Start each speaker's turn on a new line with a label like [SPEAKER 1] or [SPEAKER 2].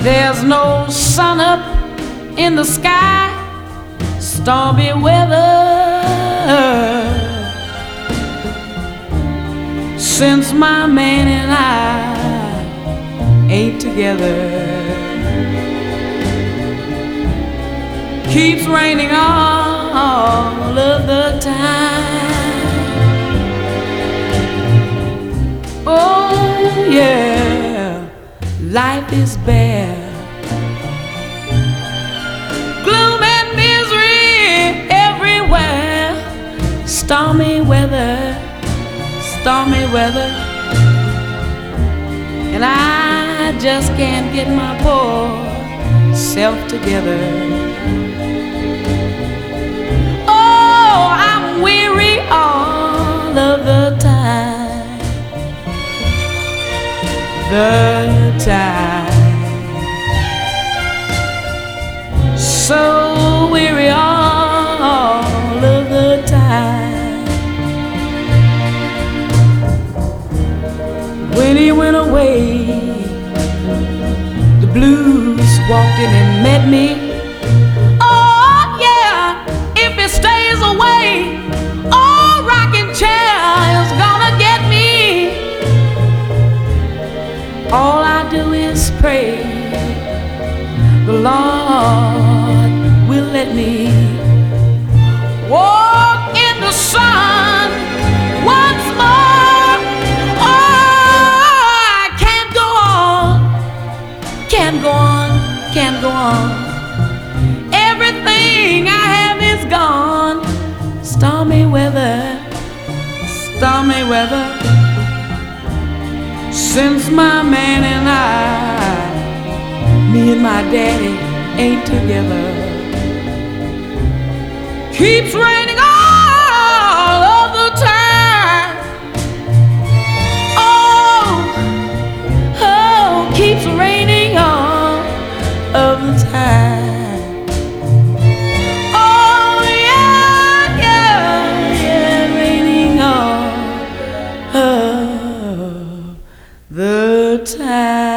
[SPEAKER 1] There's no sun up in the sky, stormy weather. Since my man and I ain't together, keeps raining all of the time. Oh yeah, life is bare, gloom and misery everywhere. Stormy weather, stormy weather, and I just can't get my poor self together. Oh, I'm weary all of the time, so weary all of the time. When he went away, the blues walked in and met me. Oh yeah, if he stays away, oh, rocking chair is gonna get me. All I do is pray the Lord will let me walk in the sun once more. Oh, I can't go on, can't go on, can't go on. Everything I have is gone. Stormy weather, stormy weather. Since my man and me and my daddy ain't together, keeps raining all of the time. Oh, keeps raining all of the time. Oh yeah, yeah, yeah, raining all of the time.